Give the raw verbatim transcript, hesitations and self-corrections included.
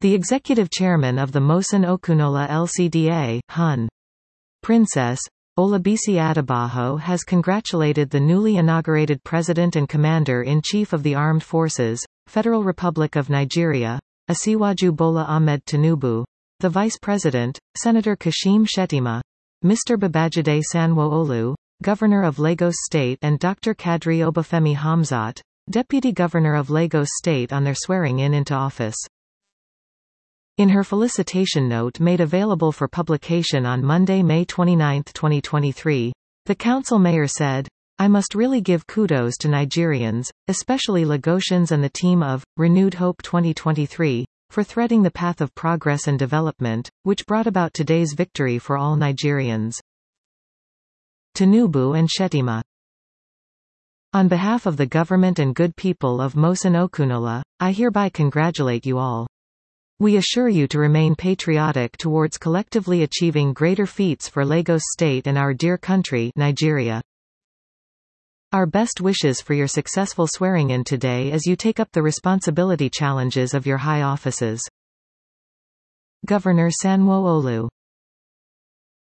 The executive chairman of the Mosun Okunola L C D A, Hun. Princess Olabisi Adebayo has congratulated the newly inaugurated President and Commander-in-Chief of the Armed Forces, Federal Republic of Nigeria, Asiwaju Bola Ahmed Tinubu, the Vice President, Senator Kashim Shettima, Mister Babajide Sanwo-Olu, Governor of Lagos State, and Doctor Kadri Obafemi Hamzat, Deputy Governor of Lagos State, on their swearing-in into office. In her felicitation note made available for publication on Monday, May twenty-ninth, twenty twenty-three, the council mayor said, "I must really give kudos to Nigerians, especially Lagosians and the team of Renewed Hope twenty twenty-three, for threading the path of progress and development, which brought about today's victory for all Nigerians." Tinubu and Shettima. On behalf of the government and good people of Mosun Okunola, I hereby congratulate you all. We assure you to remain patriotic towards collectively achieving greater feats for Lagos State and our dear country, Nigeria. Our best wishes for your successful swearing-in today as you take up the responsibility challenges of your high offices. Governor Sanwo-Olu.